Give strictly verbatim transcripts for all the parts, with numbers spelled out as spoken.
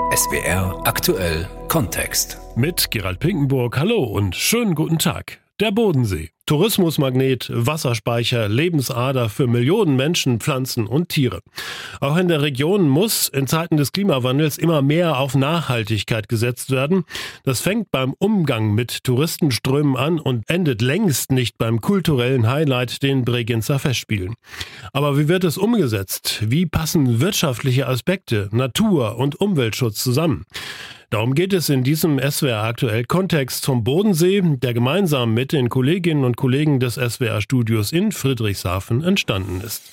S W R aktuell Kontext. Mit Gerald Pinkenburg, hallo und schönen guten Tag. Der Bodensee. Tourismusmagnet, Wasserspeicher, Lebensader für Millionen Menschen, Pflanzen und Tiere. Auch in der Region muss in Zeiten des Klimawandels immer mehr auf Nachhaltigkeit gesetzt werden. Das fängt beim Umgang mit Touristenströmen an und endet längst nicht beim kulturellen Highlight, den Bregenzer Festspielen. Aber wie wird es umgesetzt? Wie passen wirtschaftliche Aspekte, Natur- und Umweltschutz zusammen? Darum geht es in diesem S W R aktuell Kontext vom Bodensee, der gemeinsam mit den Kolleginnen und Kollegen des S W R-Studios in Friedrichshafen entstanden ist.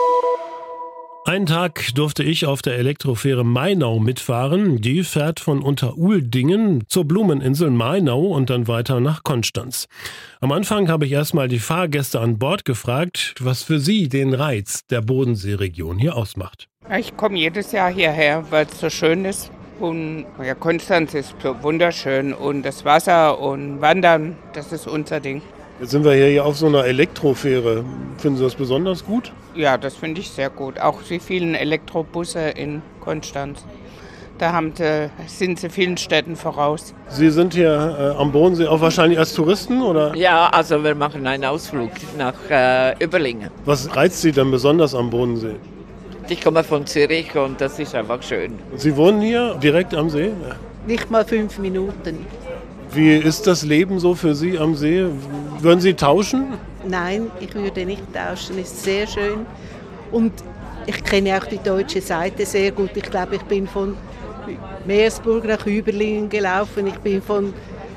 Einen Tag durfte ich auf der Elektrofähre Mainau mitfahren. Die fährt von Unteruldingen zur Blumeninsel Mainau und dann weiter nach Konstanz. Am Anfang habe ich erstmal die Fahrgäste an Bord gefragt, was für sie den Reiz der Bodenseeregion hier ausmacht. Ich komme jedes Jahr hierher, weil es so schön ist. Und ja, Konstanz ist so wunderschön und das Wasser und Wandern, das ist unser Ding. Jetzt sind wir hier auf so einer Elektrofähre. Finden Sie das besonders gut? Ja, das finde ich sehr gut. Auch die vielen Elektrobusse in Konstanz. Da haben sie, sind sie vielen Städten voraus. Sie sind hier äh, am Bodensee auch wahrscheinlich als Touristen, oder? Ja, also wir machen einen Ausflug nach äh, Überlingen. Was reizt Sie denn besonders am Bodensee? Ich komme von Zürich und das ist einfach schön. Sie wohnen hier direkt am See? Nicht mal fünf Minuten. Wie ist das Leben so für Sie am See? Würden Sie tauschen? Nein, ich würde nicht tauschen. Es ist sehr schön. Und ich kenne auch die deutsche Seite sehr gut. Ich glaube, ich bin von Meersburg nach Überlingen gelaufen. Ich bin von,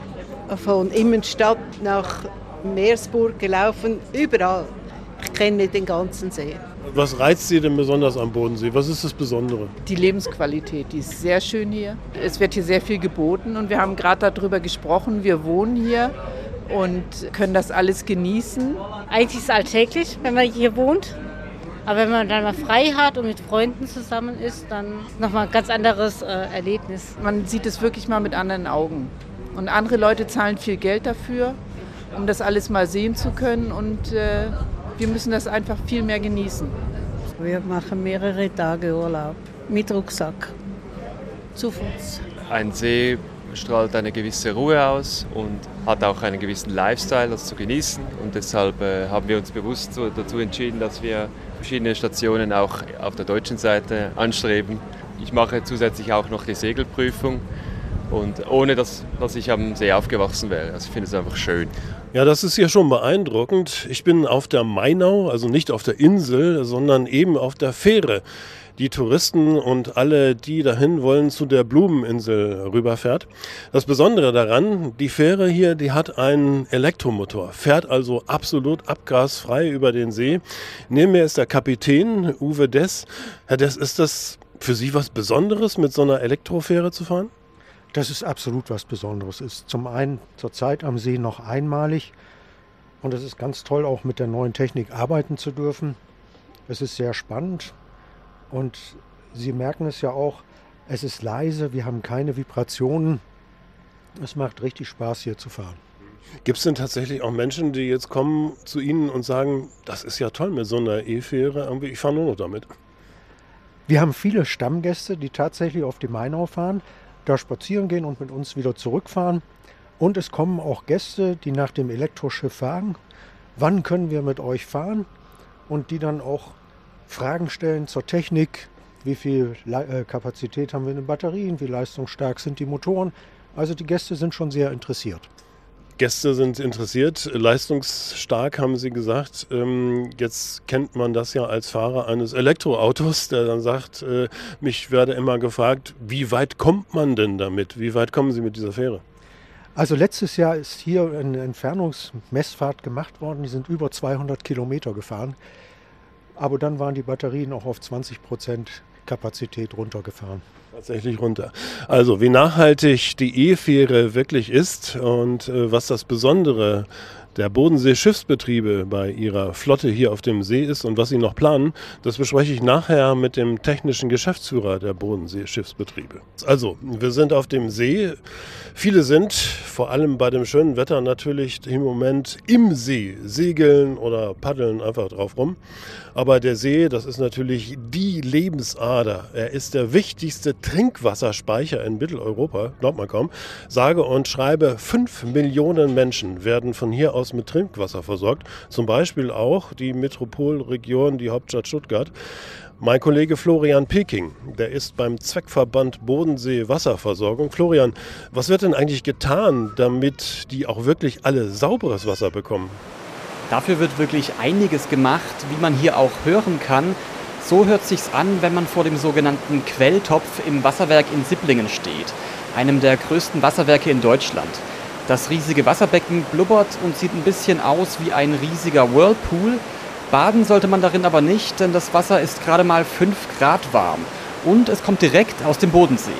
von Immenstadt nach Meersburg gelaufen. Überall. Ich kenne den ganzen See. Was reizt Sie denn besonders am Bodensee? Was ist das Besondere? Die Lebensqualität, die ist sehr schön hier. Es wird hier sehr viel geboten und wir haben gerade darüber gesprochen. Wir wohnen hier und können das alles genießen. Eigentlich ist es alltäglich, wenn man hier wohnt. Aber wenn man dann mal frei hat und mit Freunden zusammen ist, dann nochmal ein ganz anderes äh, Erlebnis. Man sieht es wirklich mal mit anderen Augen. Und andere Leute zahlen viel Geld dafür, um das alles mal sehen zu können. Und äh, wir müssen das einfach viel mehr genießen. Wir machen mehrere Tage Urlaub mit Rucksack, zu Fuß. Ein See strahlt eine gewisse Ruhe aus und hat auch einen gewissen Lifestyle, das zu genießen. Und deshalb äh, haben wir uns bewusst so dazu entschieden, dass wir verschiedene Stationen auch auf der deutschen Seite anstreben. Ich mache zusätzlich auch noch die Segelprüfung. Und ohne, dass, dass ich am See aufgewachsen wäre. Also ich finde es einfach schön. Ja, das ist ja schon beeindruckend. Ich bin auf der Mainau, also nicht auf der Insel, sondern eben auf der Fähre, die Touristen und alle, die dahin wollen, zu der Blumeninsel rüberfährt. Das Besondere daran, die Fähre hier, die hat einen Elektromotor, fährt also absolut abgasfrei über den See. Neben mir ist der Kapitän, Uwe Dess. Herr Dess, ist das für Sie was Besonderes, mit so einer Elektrofähre zu fahren? Das ist absolut was Besonderes. Ist zum einen zurzeit am See noch einmalig und es ist ganz toll, auch mit der neuen Technik arbeiten zu dürfen. Es ist sehr spannend und Sie merken es ja auch, es ist leise, wir haben keine Vibrationen. Es macht richtig Spaß, hier zu fahren. Gibt es denn tatsächlich auch Menschen, die jetzt kommen zu Ihnen und sagen, das ist ja toll mit so einer E-Fähre, ich fahre nur noch damit? Wir haben viele Stammgäste, die tatsächlich auf die Mainau fahren, da spazieren gehen und mit uns wieder zurückfahren. Und es kommen auch Gäste, die nach dem Elektroschiff fragen, wann können wir mit euch fahren? Und die dann auch Fragen stellen zur Technik, wie viel Kapazität haben wir in den Batterien, wie leistungsstark sind die Motoren. Also die Gäste sind schon sehr interessiert. Gäste sind interessiert, leistungsstark haben Sie gesagt. Jetzt kennt man das ja als Fahrer eines Elektroautos, der dann sagt, mich werde immer gefragt, wie weit kommt man denn damit? Wie weit kommen Sie mit dieser Fähre? Also letztes Jahr ist hier eine Entfernungsmessfahrt gemacht worden, die sind über zweihundert Kilometer gefahren. Aber dann waren die Batterien auch auf zwanzig Prozent Kapazität runtergefahren. Tatsächlich runter. Also wie nachhaltig die E-Fähre wirklich ist und äh, was das Besondere der Bodensee-Schiffsbetriebe bei ihrer Flotte hier auf dem See ist und was sie noch planen, das bespreche ich nachher mit dem technischen Geschäftsführer der Bodensee-Schiffsbetriebe. Also, wir sind auf dem See. Viele sind, vor allem bei dem schönen Wetter, natürlich im Moment im See, segeln oder paddeln einfach drauf rum. Aber der See, das ist natürlich die Lebensader. Er ist der wichtigste Trinkwasserspeicher in Mitteleuropa, glaubt man kaum. Sage und schreibe, fünf Millionen Menschen werden von hier aus mit Trinkwasser versorgt. Zum Beispiel auch die Metropolregion, die Hauptstadt Stuttgart. Mein Kollege Florian Peking, der ist beim Zweckverband Bodensee Wasserversorgung. Florian, was wird denn eigentlich getan, damit die auch wirklich alle sauberes Wasser bekommen? Dafür wird wirklich einiges gemacht, wie man hier auch hören kann. So hört sich's an, wenn man vor dem sogenannten Quelltopf im Wasserwerk in Sipplingen steht, einem der größten Wasserwerke in Deutschland. Das riesige Wasserbecken blubbert und sieht ein bisschen aus wie ein riesiger Whirlpool. Baden sollte man darin aber nicht, denn das Wasser ist gerade mal fünf Grad warm und es kommt direkt aus dem Bodensee.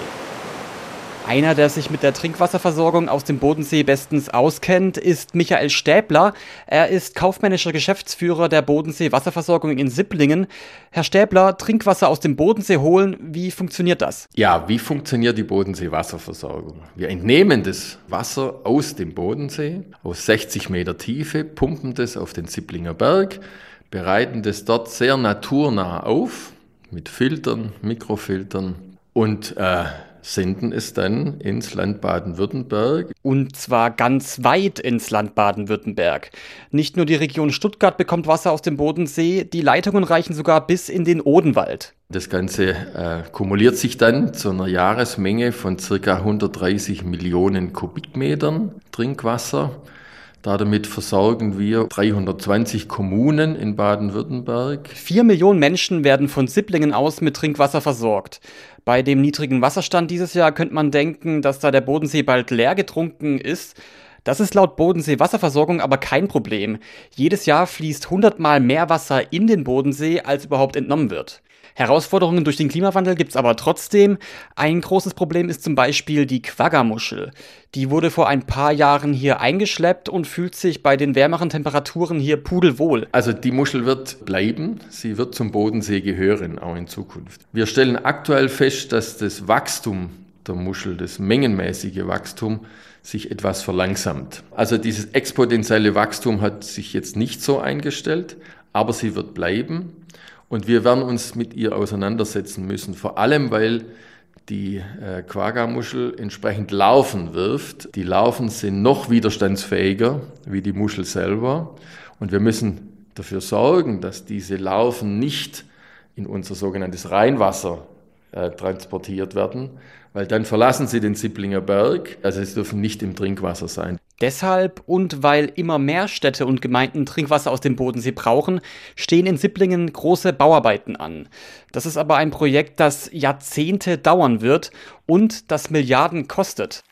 Einer, der sich mit der Trinkwasserversorgung aus dem Bodensee bestens auskennt, ist Michael Stäbler. Er ist kaufmännischer Geschäftsführer der Bodensee Wasserversorgung in Sipplingen. Herr Stäbler, Trinkwasser aus dem Bodensee holen, wie funktioniert das? Ja, wie funktioniert die Bodensee Wasserversorgung? Wir entnehmen das Wasser aus dem Bodensee, aus sechzig Meter Tiefe, pumpen das auf den Sipplinger Berg, bereiten das dort sehr naturnah auf, mit Filtern, Mikrofiltern und äh, senden es dann ins Land Baden-Württemberg. Und zwar ganz weit ins Land Baden-Württemberg. Nicht nur die Region Stuttgart bekommt Wasser aus dem Bodensee, die Leitungen reichen sogar bis in den Odenwald. Das Ganze äh, kumuliert sich dann zu einer Jahresmenge von ca. hundertdreißig Millionen Kubikmetern Trinkwasser. Damit versorgen wir dreihundertzwanzig Kommunen in Baden-Württemberg. Vier Millionen Menschen werden von Sipplingen aus mit Trinkwasser versorgt. Bei dem niedrigen Wasserstand dieses Jahr könnte man denken, dass da der Bodensee bald leer getrunken ist. Das ist laut Bodensee Wasserversorgung aber kein Problem. Jedes Jahr fließt hundertmal mehr Wasser in den Bodensee, als überhaupt entnommen wird. Herausforderungen durch den Klimawandel gibt es aber trotzdem. Ein großes Problem ist zum Beispiel die Quagga-Muschel. Die wurde vor ein paar Jahren hier eingeschleppt und fühlt sich bei den wärmeren Temperaturen hier pudelwohl. Also die Muschel wird bleiben, sie wird zum Bodensee gehören, auch in Zukunft. Wir stellen aktuell fest, dass das Wachstum der Muschel, das mengenmäßige Wachstum, sich etwas verlangsamt. Also dieses exponentielle Wachstum hat sich jetzt nicht so eingestellt, aber sie wird bleiben. Und wir werden uns mit ihr auseinandersetzen müssen, vor allem weil die äh, Quagga-Muschel entsprechend Larven wirft. Die Larven sind noch widerstandsfähiger wie die Muschel selber. Und wir müssen dafür sorgen, dass diese Larven nicht in unser sogenanntes Rheinwasser äh, transportiert werden, weil dann verlassen sie den Sipplinger Berg, also sie dürfen nicht im Trinkwasser sein. Deshalb und weil immer mehr Städte und Gemeinden Trinkwasser aus dem Bodensee brauchen, stehen in Sipplingen große Bauarbeiten an. Das ist aber ein Projekt, das Jahrzehnte dauern wird und das Milliarden kostet.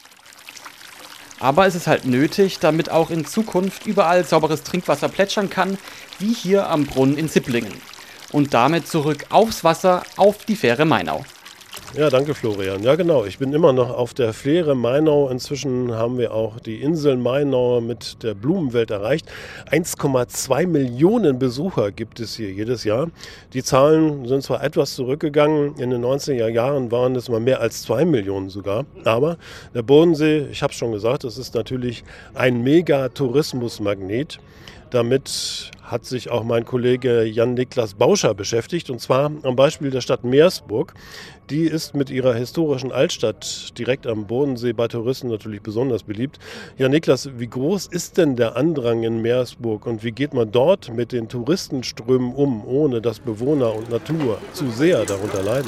Aber es ist halt nötig, damit auch in Zukunft überall sauberes Trinkwasser plätschern kann, wie hier am Brunnen in Sipplingen. Und damit zurück aufs Wasser, auf die Fähre Mainau. Ja, danke Florian. Ja genau, ich bin immer noch auf der Fähre Mainau. Inzwischen haben wir auch die Insel Mainau mit der Blumenwelt erreicht. eins Komma zwei Millionen Besucher gibt es hier jedes Jahr. Die Zahlen sind zwar etwas zurückgegangen, in den neunziger Jahren waren es mal mehr als zwei Millionen sogar. Aber der Bodensee, ich habe es schon gesagt, das ist natürlich ein Mega-Tourismusmagnet. Damit hat sich auch mein Kollege Jan-Niklas Bauscher beschäftigt, und zwar am Beispiel der Stadt Meersburg. Die ist mit ihrer historischen Altstadt direkt am Bodensee bei Touristen natürlich besonders beliebt. Jan-Niklas, wie groß ist denn der Andrang in Meersburg und wie geht man dort mit den Touristenströmen um, ohne dass Bewohner und Natur zu sehr darunter leiden?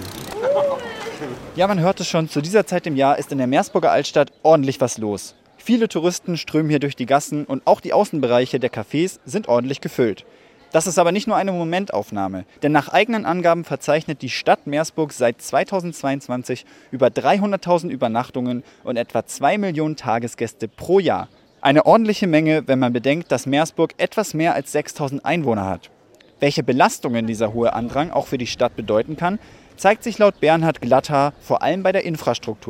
Ja, man hört es schon, zu dieser Zeit im Jahr ist in der Meersburger Altstadt ordentlich was los. Viele Touristen strömen hier durch die Gassen und auch die Außenbereiche der Cafés sind ordentlich gefüllt. Das ist aber nicht nur eine Momentaufnahme, denn nach eigenen Angaben verzeichnet die Stadt Meersburg seit zweitausendzweiundzwanzig über dreihunderttausend Übernachtungen und etwa zwei Millionen Tagesgäste pro Jahr. Eine ordentliche Menge, wenn man bedenkt, dass Meersburg etwas mehr als sechstausend Einwohner hat. Welche Belastungen dieser hohe Andrang auch für die Stadt bedeuten kann, zeigt sich laut Bernhard Glatthaar vor allem bei der Infrastruktur.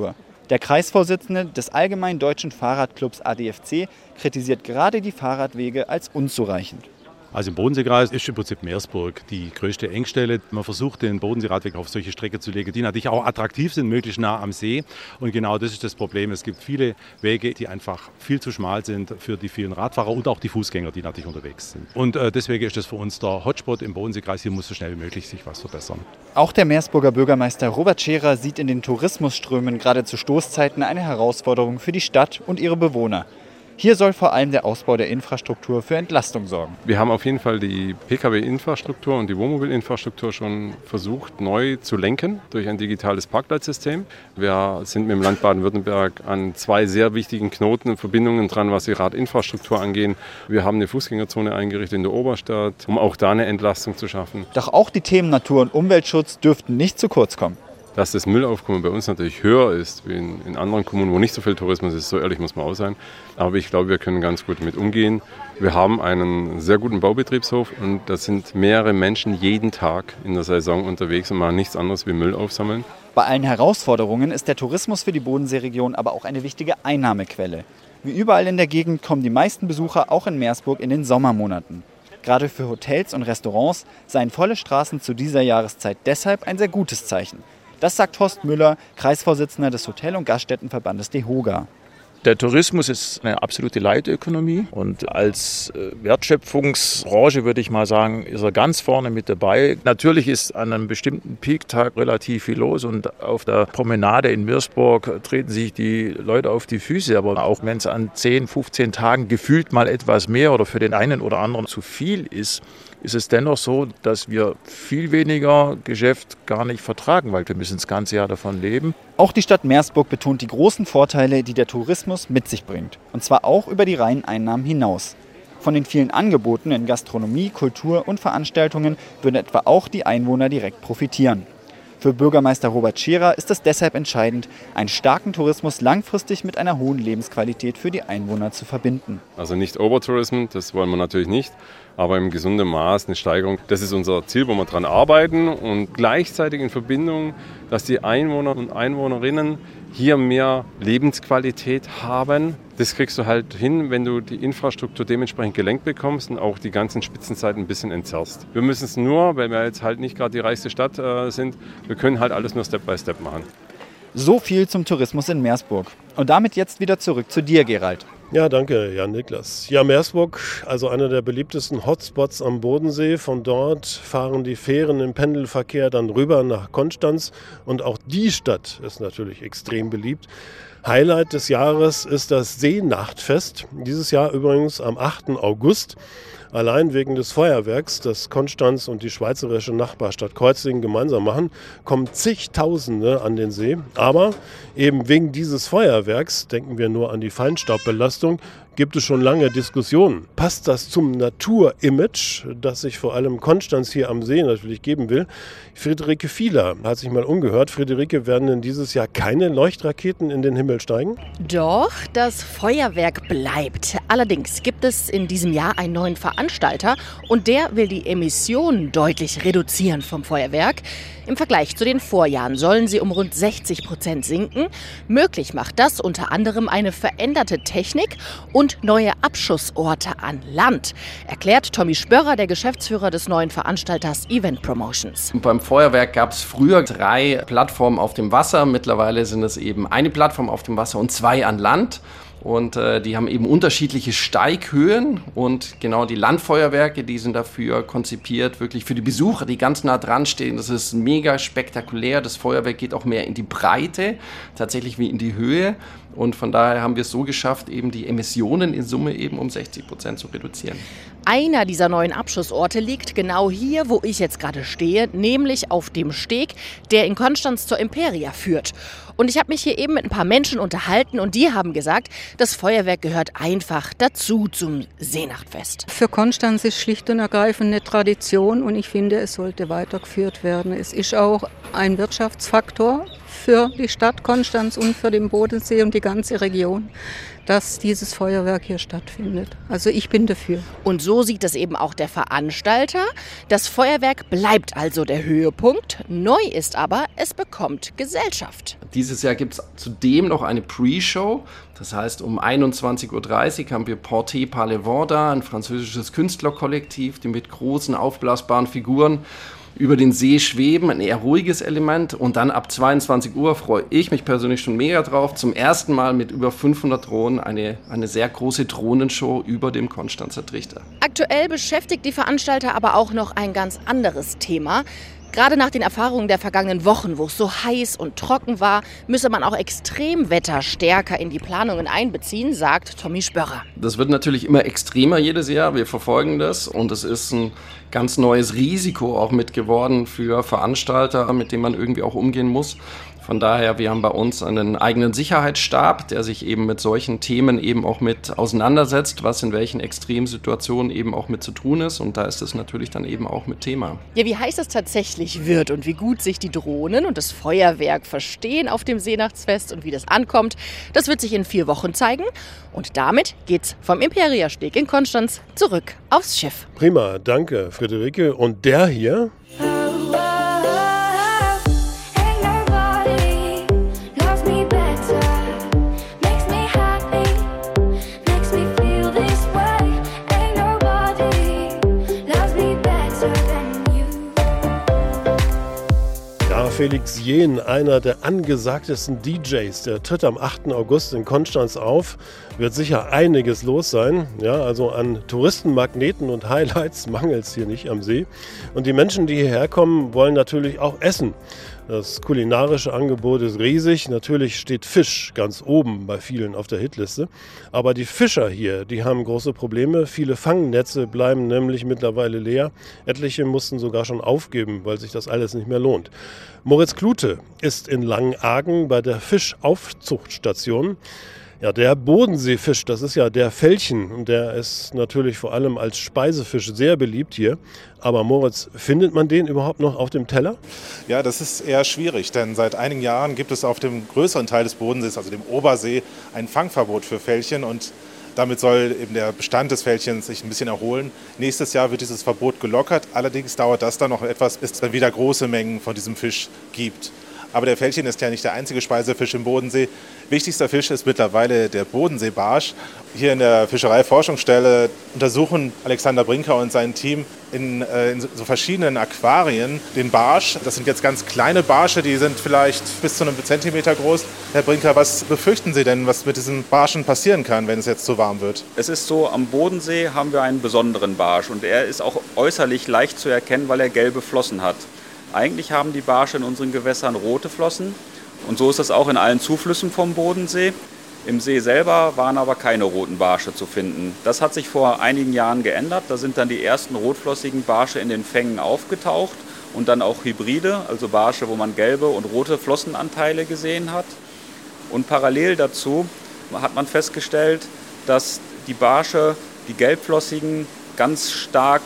Der Kreisvorsitzende des Allgemeinen Deutschen Fahrradclubs A D F C kritisiert gerade die Fahrradwege als unzureichend. Also im Bodenseekreis ist im Prinzip Meersburg die größte Engstelle. Man versucht, den Bodenseeradweg auf solche Strecke zu legen, die natürlich auch attraktiv sind, möglichst nah am See. Und genau das ist das Problem. Es gibt viele Wege, die einfach viel zu schmal sind für die vielen Radfahrer und auch die Fußgänger, die natürlich unterwegs sind. Und äh, deswegen ist das für uns der Hotspot im Bodenseekreis. Hier muss so schnell wie möglich sich was verbessern. Auch der Meersburger Bürgermeister Robert Scherer sieht in den Tourismusströmen gerade zu Stoßzeiten eine Herausforderung für die Stadt und ihre Bewohner. Hier soll vor allem der Ausbau der Infrastruktur für Entlastung sorgen. Wir haben auf jeden Fall die P K W-Infrastruktur und die Wohnmobilinfrastruktur schon versucht, neu zu lenken durch ein digitales Parkplatzsystem. Wir sind mit dem Land Baden-Württemberg an zwei sehr wichtigen Knoten und Verbindungen dran, was die Radinfrastruktur angeht. Wir haben eine Fußgängerzone eingerichtet in der Oberstadt, um auch da eine Entlastung zu schaffen. Doch auch die Themen Natur- und Umweltschutz dürften nicht zu kurz kommen. Dass das Müllaufkommen bei uns natürlich höher ist wie in, in anderen Kommunen, wo nicht so viel Tourismus ist, so ehrlich muss man auch sein. Aber ich glaube, wir können ganz gut damit umgehen. Wir haben einen sehr guten Baubetriebshof und da sind mehrere Menschen jeden Tag in der Saison unterwegs und machen nichts anderes wie Müll aufsammeln. Bei allen Herausforderungen ist der Tourismus für die Bodenseeregion aber auch eine wichtige Einnahmequelle. Wie überall in der Gegend kommen die meisten Besucher auch in Meersburg in den Sommermonaten. Gerade für Hotels und Restaurants seien volle Straßen zu dieser Jahreszeit deshalb ein sehr gutes Zeichen. Das sagt Horst Müller, Kreisvorsitzender des Hotel- und Gaststättenverbandes DEHOGA. Der Tourismus ist eine absolute Leitökonomie und als Wertschöpfungsbranche würde ich mal sagen, ist er ganz vorne mit dabei. Natürlich ist an einem bestimmten Peaktag relativ viel los und auf der Promenade in Meersburg treten sich die Leute auf die Füße, aber auch wenn es an zehn, fünfzehn Tagen gefühlt mal etwas mehr oder für den einen oder anderen zu viel ist, ist es dennoch so, dass wir viel weniger Geschäft gar nicht vertragen, weil wir müssen das ganze Jahr davon leben. Auch die Stadt Meersburg betont die großen Vorteile, die der Tourismus mit sich bringt. Und zwar auch über die reinen Einnahmen hinaus. Von den vielen Angeboten in Gastronomie, Kultur und Veranstaltungen würden etwa auch die Einwohner direkt profitieren. Für Bürgermeister Robert Scherer ist es deshalb entscheidend, einen starken Tourismus langfristig mit einer hohen Lebensqualität für die Einwohner zu verbinden. Also nicht Overtourism, das wollen wir natürlich nicht, aber im gesunden Maß eine Steigerung. Das ist unser Ziel, wo wir dran arbeiten und gleichzeitig in Verbindung, dass die Einwohner und Einwohnerinnen hier mehr Lebensqualität haben. Das kriegst du halt hin, wenn du die Infrastruktur dementsprechend gelenkt bekommst und auch die ganzen Spitzenzeiten ein bisschen entzerrst. Wir müssen es nur, weil wir jetzt halt nicht gerade die reichste Stadt äh, sind, wir können halt alles nur Step by Step machen. So viel zum Tourismus in Meersburg. Und damit jetzt wieder zurück zu dir, Gerald. Ja, danke, Jan-Niklas. Ja, Meersburg, also einer der beliebtesten Hotspots am Bodensee. Von dort fahren die Fähren im Pendelverkehr dann rüber nach Konstanz. Und auch die Stadt ist natürlich extrem beliebt. Highlight des Jahres ist das Seenachtfest. Dieses Jahr übrigens am achten August. Allein wegen des Feuerwerks, das Konstanz und die schweizerische Nachbarstadt Kreuzlingen gemeinsam machen, kommen zigtausende an den See. Aber eben wegen dieses Feuerwerks, denken wir nur an die Feinstaubbelastung, gibt es schon lange Diskussionen. Passt das zum Naturimage, das sich vor allem Konstanz hier am See natürlich geben will? Friederike Fieler hat sich mal umgehört. Friederike, werden denn dieses Jahr keine Leuchtraketen in den Himmel steigen? Doch, das Feuerwerk bleibt. Allerdings gibt es in diesem Jahr einen neuen Veranstalter und der will die Emissionen deutlich reduzieren vom Feuerwerk. Im Vergleich zu den Vorjahren sollen sie um rund sechzig Prozent sinken. Möglich macht das unter anderem eine veränderte Technik und neue Abschussorte an Land, erklärt Tommy Spörrer, der Geschäftsführer des neuen Veranstalters Event Promotions. Beim Feuerwerk gab es früher drei Plattformen auf dem Wasser. Mittlerweile sind es eben eine Plattform auf dem Wasser und zwei an Land. Und äh, die haben eben unterschiedliche Steighöhen und genau die Landfeuerwerke, die sind dafür konzipiert, wirklich für die Besucher, die ganz nah dran stehen. Das ist mega spektakulär. Das Feuerwerk geht auch mehr in die Breite, tatsächlich wie in die Höhe. Und von daher haben wir es so geschafft, eben die Emissionen in Summe eben um sechzig Prozent zu reduzieren. Einer dieser neuen Abschussorte liegt genau hier, wo ich jetzt gerade stehe, nämlich auf dem Steg, der in Konstanz zur Imperia führt. Und ich habe mich hier eben mit ein paar Menschen unterhalten und die haben gesagt, das Feuerwerk gehört einfach dazu zum Seenachtfest. Für Konstanz ist schlicht und ergreifend eine Tradition und ich finde, es sollte weitergeführt werden. Es ist auch ein Wirtschaftsfaktor für die Stadt Konstanz und für den Bodensee und die ganze Region, dass dieses Feuerwerk hier stattfindet. Also ich bin dafür. Und so sieht es eben auch der Veranstalter. Das Feuerwerk bleibt also der Höhepunkt. Neu ist aber, es bekommt Gesellschaft. Dieses Jahr gibt es zudem noch eine Pre-Show. Das heißt, um einundzwanzig Uhr dreißig haben wir Porté par les Vents da, ein französisches Künstlerkollektiv, die mit großen aufblasbaren Figuren über den See schweben, ein eher ruhiges Element. Und dann ab zweiundzwanzig Uhr freue ich mich persönlich schon mega drauf. Zum ersten Mal mit über fünfhundert Drohnen eine, eine sehr große Drohnenshow über dem Konstanzer Trichter. Aktuell beschäftigt die Veranstalter aber auch noch ein ganz anderes Thema. Gerade nach den Erfahrungen der vergangenen Wochen, wo es so heiß und trocken war, müsse man auch Extremwetter stärker in die Planungen einbeziehen, sagt Tommy Spörrer. Das wird natürlich immer extremer jedes Jahr. Wir verfolgen das und es ist ein ganz neues Risiko auch mit geworden für Veranstalter, mit dem man irgendwie auch umgehen muss. Von daher, wir haben bei uns einen eigenen Sicherheitsstab, der sich eben mit solchen Themen eben auch mit auseinandersetzt, was in welchen Extremsituationen eben auch mit zu tun ist. Und da ist es natürlich dann eben auch mit Thema. Ja, wie heiß es tatsächlich wird und wie gut sich die Drohnen und das Feuerwerk verstehen auf dem Seenachtsfest und wie das ankommt, das wird sich in vier Wochen zeigen. Und damit geht's vom Imperiasteg in Konstanz zurück aufs Schiff. Prima, danke Friederike. Und der hier? Felix Jähn, einer der angesagtesten D Js, der tritt am achten August in Konstanz auf. Wird sicher einiges los sein. Ja, also an Touristenmagneten und Highlights mangelt es hier nicht am See. Und die Menschen, die hierher kommen, wollen natürlich auch essen. Das kulinarische Angebot ist riesig. Natürlich steht Fisch ganz oben bei vielen auf der Hitliste. Aber die Fischer hier, die haben große Probleme. Viele Fangnetze bleiben nämlich mittlerweile leer. Etliche mussten sogar schon aufgeben, weil sich das alles nicht mehr lohnt. Moritz Klute ist in Langenargen bei der Fischaufzuchtstation. Ja, der Bodenseefisch, das ist ja der Felchen und der ist natürlich vor allem als Speisefisch sehr beliebt hier. Aber Moritz, findet man den überhaupt noch auf dem Teller? Ja, das ist eher schwierig, denn seit einigen Jahren gibt es auf dem größeren Teil des Bodensees, also dem Obersee, ein Fangverbot für Felchen und damit soll eben der Bestand des Felchens sich ein bisschen erholen. Nächstes Jahr wird dieses Verbot gelockert, allerdings dauert das dann noch etwas, bis es dann wieder große Mengen von diesem Fisch gibt. Aber der Felchen ist ja nicht der einzige Speisefisch im Bodensee. Wichtigster Fisch ist mittlerweile der Bodenseebarsch. Hier in der Fischereiforschungsstelle untersuchen Alexander Brinker und sein Team in, äh, in so verschiedenen Aquarien den Barsch. Das sind jetzt ganz kleine Barsche, die sind vielleicht bis zu einem Zentimeter groß. Herr Brinker, was befürchten Sie denn, was mit diesen Barschen passieren kann, wenn es jetzt zu warm wird? Es ist so, am Bodensee haben wir einen besonderen Barsch und er ist auch äußerlich leicht zu erkennen, weil er gelbe Flossen hat. Eigentlich haben die Barsche in unseren Gewässern rote Flossen und so ist es auch in allen Zuflüssen vom Bodensee. Im See selber waren aber keine roten Barsche zu finden. Das hat sich vor einigen Jahren geändert. Da sind dann die ersten rotflossigen Barsche in den Fängen aufgetaucht und dann auch Hybride, also Barsche, wo man gelbe und rote Flossenanteile gesehen hat. Und parallel dazu hat man festgestellt, dass die Barsche, die gelbflossigen, ganz stark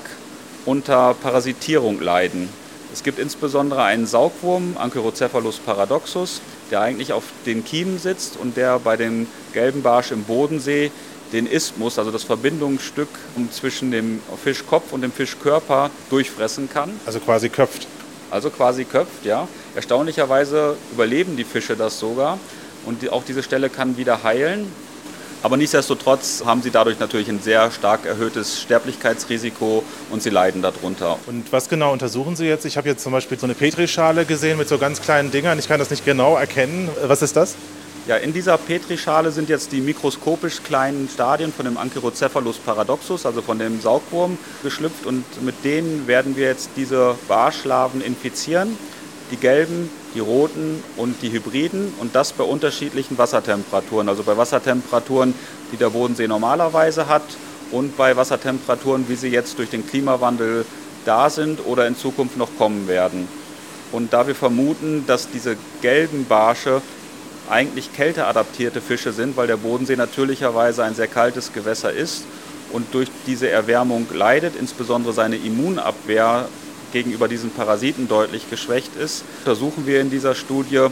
unter Parasitierung leiden. Es gibt insbesondere einen Saugwurm, Ankyrocephalus paradoxus, der eigentlich auf den Kiemen sitzt und der bei dem gelben Barsch im Bodensee den Isthmus, also das Verbindungsstück zwischen dem Fischkopf und dem Fischkörper, durchfressen kann. Also quasi köpft. Also quasi köpft, ja. Erstaunlicherweise überleben die Fische das sogar und die, auch diese Stelle kann wieder heilen. Aber nichtsdestotrotz haben sie dadurch natürlich ein sehr stark erhöhtes Sterblichkeitsrisiko und sie leiden darunter. Und was genau untersuchen Sie jetzt? Ich habe jetzt zum Beispiel so eine Petrischale gesehen mit so ganz kleinen Dingern. Ich kann das nicht genau erkennen. Was ist das? Ja, in dieser Petrischale sind jetzt die mikroskopisch kleinen Stadien von dem Ankyrocephalus paradoxus, also von dem Saugwurm, geschlüpft und mit denen werden wir jetzt diese Barschlarven infizieren. Die gelben, die roten und die Hybriden und das bei unterschiedlichen Wassertemperaturen. Also bei Wassertemperaturen, die der Bodensee normalerweise hat und bei Wassertemperaturen, wie sie jetzt durch den Klimawandel da sind oder in Zukunft noch kommen werden. Und da wir vermuten, dass diese gelben Barsche eigentlich kälteadaptierte Fische sind, weil der Bodensee natürlicherweise ein sehr kaltes Gewässer ist und durch diese Erwärmung leidet, insbesondere seine Immunabwehr gegenüber diesen Parasiten deutlich geschwächt ist, untersuchen wir in dieser Studie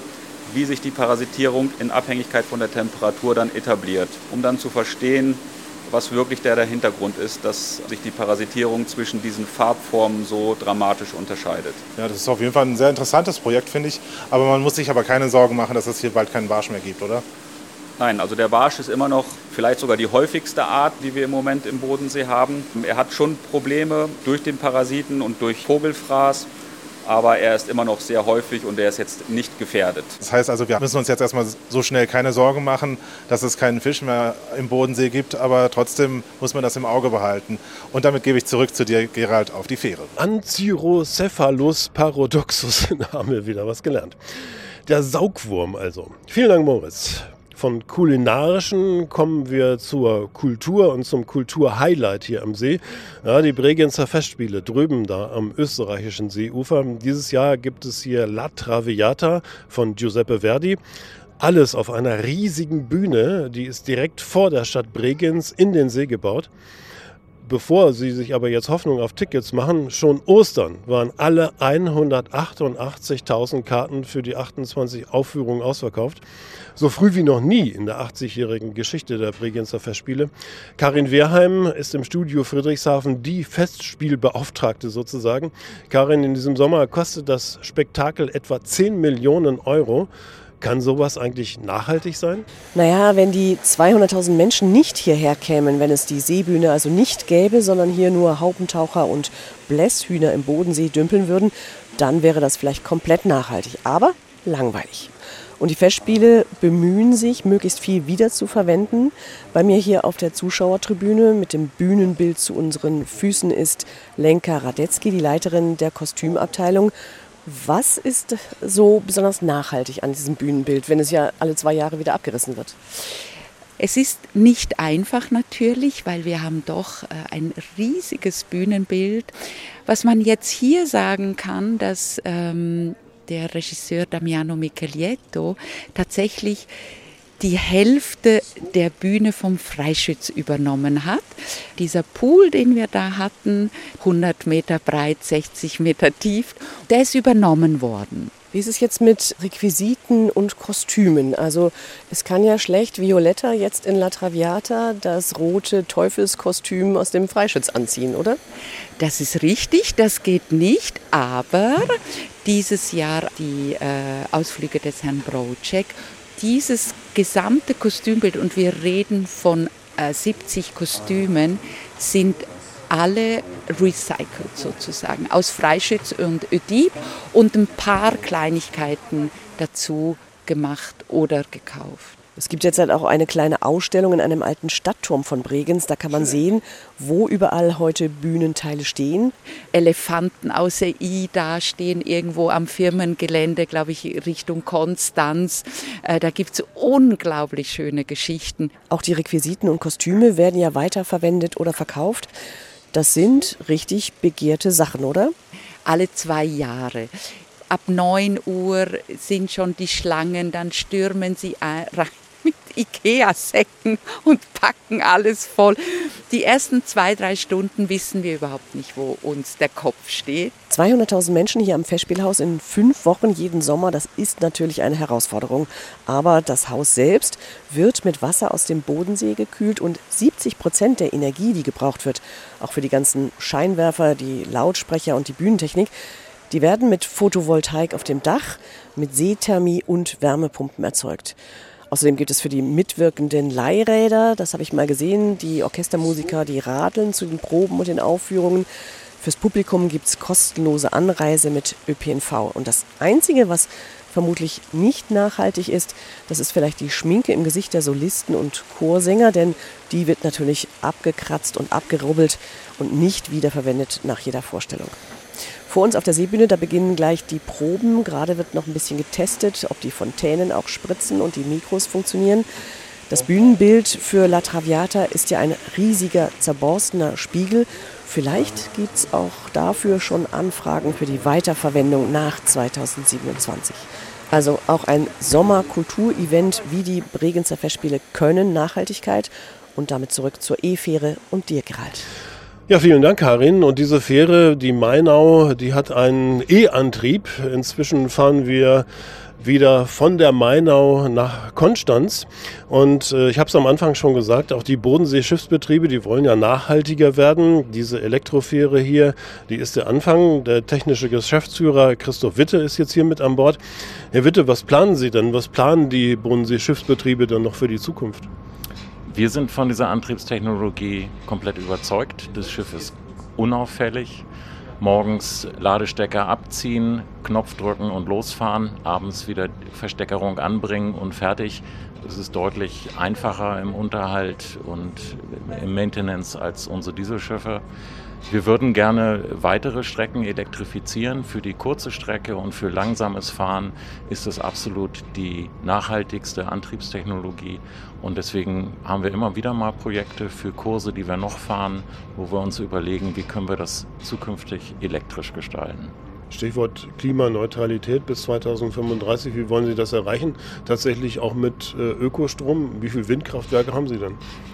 wie sich die Parasitierung in Abhängigkeit von der Temperatur dann etabliert, um dann zu verstehen, was wirklich der, der Hintergrund ist, dass sich die Parasitierung zwischen diesen Farbformen so dramatisch unterscheidet. Ja, das ist auf jeden Fall ein sehr interessantes Projekt, finde ich. Aber man muss sich aber keine Sorgen machen, dass es hier bald keinen Barsch mehr gibt, oder? Nein, also der Barsch ist immer noch vielleicht sogar die häufigste Art, die wir im Moment im Bodensee haben. Er hat schon Probleme durch den Parasiten und durch Vogelfraß. Aber er ist immer noch sehr häufig und er ist jetzt nicht gefährdet. Das heißt also, wir müssen uns jetzt erstmal so schnell keine Sorgen machen, dass es keinen Fisch mehr im Bodensee gibt, aber trotzdem muss man das im Auge behalten. Und damit gebe ich zurück zu dir, Gerald, auf die Fähre. Ancyrocephalus paradoxus, da haben wir wieder was gelernt. Der Saugwurm also. Vielen Dank, Moritz. Von Kulinarischen kommen wir zur Kultur und zum Kulturhighlight hier am See. Ja, die Bregenzer Festspiele drüben da am österreichischen Seeufer. Dieses Jahr gibt es hier La Traviata von Giuseppe Verdi. Alles auf einer riesigen Bühne, die ist direkt vor der Stadt Bregenz in den See gebaut. Bevor Sie sich aber jetzt Hoffnung auf Tickets machen, schon Ostern waren alle hundertachtundachtzigtausend Karten für die achtundzwanzig Aufführungen ausverkauft. So früh wie noch nie in der achtzigjährigen Geschichte der Bregenzer Festspiele. Karin Wehrheim ist im Studio Friedrichshafen die Festspielbeauftragte sozusagen. Karin, in diesem Sommer kostet das Spektakel etwa zehn Millionen Euro. Kann sowas eigentlich nachhaltig sein? Naja, wenn die zweihunderttausend Menschen nicht hierher kämen, wenn es die Seebühne also nicht gäbe, sondern hier nur Haubentaucher und Blässhühner im Bodensee dümpeln würden, dann wäre das vielleicht komplett nachhaltig, aber langweilig. Und die Festspiele bemühen sich, möglichst viel wiederzuverwenden. Bei mir hier auf der Zuschauertribüne mit dem Bühnenbild zu unseren Füßen ist Lenka Radetzky, die Leiterin der Kostümabteilung. Was ist so besonders nachhaltig an diesem Bühnenbild, wenn es ja alle zwei Jahre wieder abgerissen wird? Es ist nicht einfach natürlich, weil wir haben doch ein riesiges Bühnenbild. Was man jetzt hier sagen kann, dass ähm, der Regisseur Damiano Michelietto tatsächlich die Hälfte der Bühne vom Freischütz übernommen hat. Dieser Pool, den wir da hatten, hundert Meter breit, sechzig Meter tief, der ist übernommen worden. Wie ist es jetzt mit Requisiten und Kostümen? Also es kann ja schlecht Violetta jetzt in La Traviata das rote Teufelskostüm aus dem Freischütz anziehen, oder? Das ist richtig, das geht nicht, aber dieses Jahr die äh, Ausflüge des Herrn Brocek, dieses gesamte Kostümbild, und wir reden von äh, siebzig Kostümen, sind alle recycelt sozusagen, aus Freischütz und Ödip, und ein paar Kleinigkeiten dazu gemacht oder gekauft. Es gibt jetzt halt auch eine kleine Ausstellung in einem alten Stadtturm von Bregenz. Da kann man sehen, wo überall heute Bühnenteile stehen. Elefanten aus der I da stehen irgendwo am Firmengelände, glaube ich, Richtung Konstanz. Äh, da gibt es unglaublich schöne Geschichten. Auch die Requisiten und Kostüme werden ja weiterverwendet oder verkauft. Das sind richtig begehrte Sachen, oder? Alle zwei Jahre. Ab neun Uhr sind schon die Schlangen, dann stürmen sie rein mit Ikea-Säcken und packen alles voll. Die ersten zwei, drei Stunden wissen wir überhaupt nicht, wo uns der Kopf steht. zweihunderttausend Menschen hier am Festspielhaus in fünf Wochen jeden Sommer, das ist natürlich eine Herausforderung. Aber das Haus selbst wird mit Wasser aus dem Bodensee gekühlt und siebzig Prozent der Energie, die gebraucht wird, auch für die ganzen Scheinwerfer, die Lautsprecher und die Bühnentechnik, die werden mit Photovoltaik auf dem Dach, mit Seethermie und Wärmepumpen erzeugt. Außerdem gibt es für die mitwirkenden Leihräder, das habe ich mal gesehen, die Orchestermusiker, die radeln zu den Proben und den Aufführungen. Fürs Publikum gibt es kostenlose Anreise mit Ö P N V. Und das Einzige, was vermutlich nicht nachhaltig ist, das ist vielleicht die Schminke im Gesicht der Solisten und Chorsänger, denn die wird natürlich abgekratzt und abgerubbelt und nicht wiederverwendet nach jeder Vorstellung. Vor uns auf der Seebühne, da beginnen gleich die Proben. Gerade wird noch ein bisschen getestet, ob die Fontänen auch spritzen und die Mikros funktionieren. Das Bühnenbild für La Traviata ist ja ein riesiger, zerborstener Spiegel. Vielleicht gibt es auch dafür schon Anfragen für die Weiterverwendung nach zweitausendsiebenundzwanzig. Also auch ein Sommerkulturevent wie die Bregenzer Festspiele können Nachhaltigkeit. Und damit zurück zur E-Fähre und dir, Gerald. Ja, vielen Dank, Karin. Und diese Fähre, die Mainau, die hat einen E-Antrieb. Inzwischen fahren wir wieder von der Mainau nach Konstanz. Und äh, ich habe es am Anfang schon gesagt, auch die Bodensee-Schiffsbetriebe, die wollen ja nachhaltiger werden. Diese Elektrofähre hier, die ist der Anfang. Der technische Geschäftsführer Christoph Witte ist jetzt hier mit an Bord. Herr Witte, was planen Sie denn? Was planen die Bodensee-Schiffsbetriebe dann noch für die Zukunft? Wir sind von dieser Antriebstechnologie komplett überzeugt. Das Schiff ist unauffällig. Morgens Ladestecker abziehen, Knopf drücken und losfahren, abends wieder Versteckerung anbringen und fertig. Das ist deutlich einfacher im Unterhalt und im Maintenance als unsere Dieselschiffe. Wir würden gerne weitere Strecken elektrifizieren. Für die kurze Strecke und für langsames Fahren ist es absolut die nachhaltigste Antriebstechnologie. Und deswegen haben wir immer wieder mal Projekte für Kurse, die wir noch fahren, wo wir uns überlegen, wie können wir das zukünftig elektrisch gestalten. Stichwort Klimaneutralität bis zweitausendfünfunddreißig. Wie wollen Sie das erreichen? Tatsächlich auch mit äh, Ökostrom? Wie viele Windkraftwerke haben Sie denn?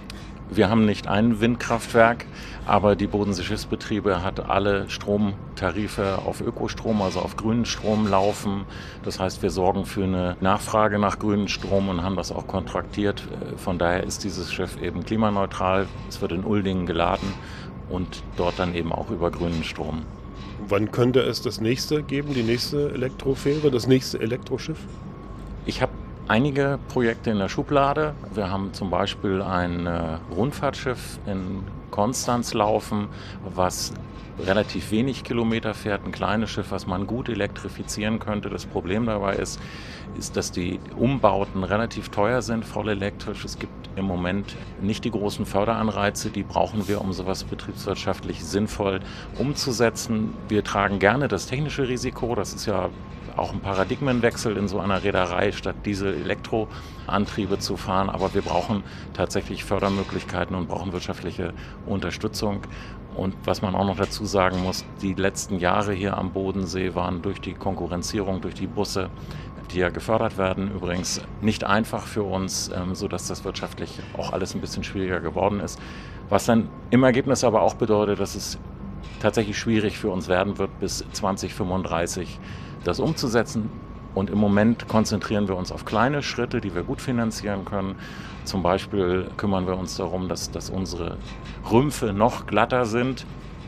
Wir haben nicht ein Windkraftwerk, aber die Bodensee-Schiffsbetriebe hat alle Stromtarife auf Ökostrom, also auf grünen Strom laufen. Das heißt, wir sorgen für eine Nachfrage nach grünen Strom und haben das auch kontraktiert. Von daher ist dieses Schiff eben klimaneutral. Es wird in Uldingen geladen und dort dann eben auch über grünen Strom. Wann könnte es das nächste geben, die nächste Elektrofähre, das nächste Elektroschiff? Ich habe einige Projekte in der Schublade. Wir haben zum Beispiel ein äh, Rundfahrtschiff in Konstanz laufen, was relativ wenig Kilometer fährt, ein kleines Schiff, was man gut elektrifizieren könnte. Das Problem dabei ist, ist, dass die Umbauten relativ teuer sind, voll elektrisch. Es gibt im Moment nicht die großen Förderanreize, die brauchen wir, um sowas betriebswirtschaftlich sinnvoll umzusetzen. Wir tragen gerne das technische Risiko, das ist ja auch ein Paradigmenwechsel in so einer Reederei, statt Diesel-Elektroantriebe zu fahren. Aber wir brauchen tatsächlich Fördermöglichkeiten und brauchen wirtschaftliche Unterstützung. Und was man auch noch dazu sagen muss, die letzten Jahre hier am Bodensee waren durch die Konkurrenzierung, durch die Busse, die ja gefördert werden, übrigens nicht einfach für uns, sodass das wirtschaftlich auch alles ein bisschen schwieriger geworden ist. Was dann im Ergebnis aber auch bedeutet, dass es tatsächlich schwierig für uns werden wird, bis zweitausendfünfunddreißig das umzusetzen. Und im Moment konzentrieren wir uns auf kleine Schritte, die wir gut finanzieren können. Zum Beispiel kümmern wir uns darum, dass, dass unsere Rümpfe noch glatter sind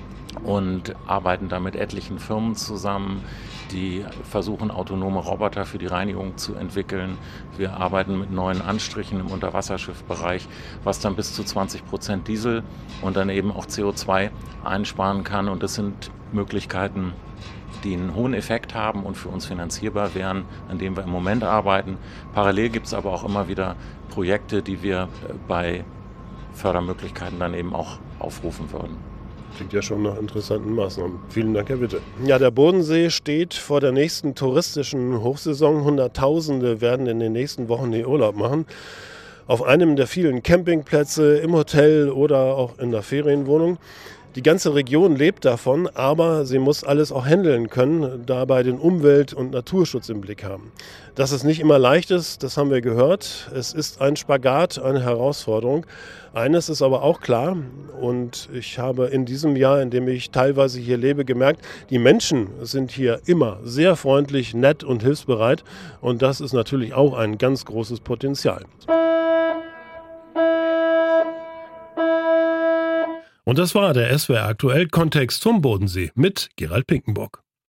und arbeiten da mit etlichen Firmen zusammen, die versuchen, autonome Roboter für die Reinigung zu entwickeln. Wir arbeiten mit neuen Anstrichen im Unterwasserschiffbereich, was dann bis zu zwanzig Prozent Diesel und dann eben auch C O zwei einsparen kann. Und das sind Möglichkeiten, die einen hohen Effekt haben und für uns finanzierbar wären, an denen wir im Moment arbeiten. Parallel gibt es aber auch immer wieder Projekte, die wir bei Fördermöglichkeiten dann eben auch aufrufen würden. Klingt ja schon nach interessanten Maßnahmen. Vielen Dank, Herr Witte. Ja, der Bodensee steht vor der nächsten touristischen Hochsaison. Hunderttausende werden in den nächsten Wochen den Urlaub machen. Auf einem der vielen Campingplätze, im Hotel oder auch in der Ferienwohnung. Die ganze Region lebt davon, aber sie muss alles auch handeln können, dabei den Umwelt- und Naturschutz im Blick haben. Dass es nicht immer leicht ist, das haben wir gehört. Es ist ein Spagat, eine Herausforderung. Eines ist aber auch klar, und ich habe in diesem Jahr, in dem ich teilweise hier lebe, gemerkt, die Menschen sind hier immer sehr freundlich, nett und hilfsbereit. Und das ist natürlich auch ein ganz großes Potenzial. Und das war der S W R aktuell Kontext zum Bodensee mit Gerald Pinkenbock.